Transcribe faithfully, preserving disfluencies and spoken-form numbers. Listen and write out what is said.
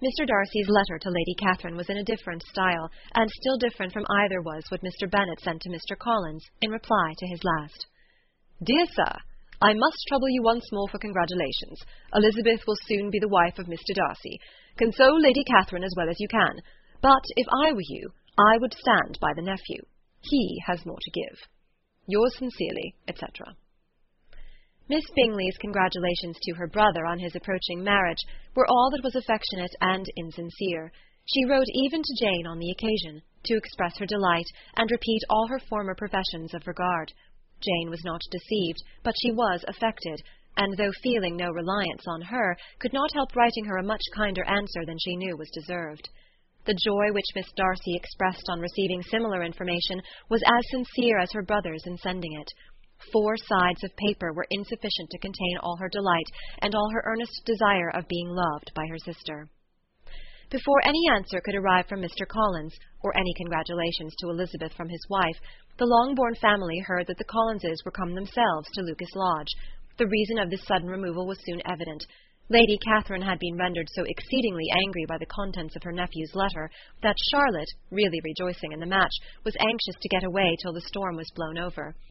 Mister Darcy's letter to Lady Catherine was in a different style, and still different from either was what Mister Bennet sent to Mister Collins in reply to his last. Dear Sir, I must trouble you once more for congratulations. Elizabeth will soon be the wife of Mister Darcy. Console Lady Catherine as well as you can. But if I were you, I would stand by the nephew. He has more to give. Yours sincerely, et cetera. Miss Bingley's congratulations to her brother on his approaching marriage were all that was affectionate and insincere. She wrote even to Jane on the occasion, to express her delight and repeat all her former professions of regard. Jane was not deceived, but she was affected, and though feeling no reliance on her, could not help writing her a much kinder answer than she knew was deserved. The joy which Miss Darcy expressed on receiving similar information was as sincere as her brother's in sending it. Four sides of paper were insufficient to contain all her delight and all her earnest desire of being loved by her sister. Before any answer could arrive from Mister Collins, or any congratulations to Elizabeth from his wife, the Longbourn family heard that the Collinses were come themselves to Lucas Lodge. The reason of this sudden removal was soon evident. Lady Catherine had been rendered so exceedingly angry by the contents of her nephew's letter that Charlotte, really rejoicing in the match, was anxious to get away till the storm was blown over.